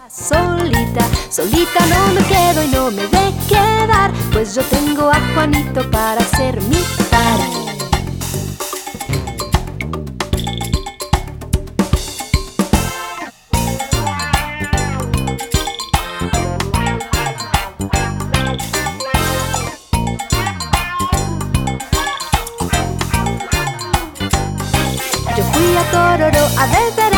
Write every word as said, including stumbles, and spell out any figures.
Solita, solita no me quedo y no me de quedar, pues yo tengo a Juanito para ser mi par. Yo fui a Tororo a ver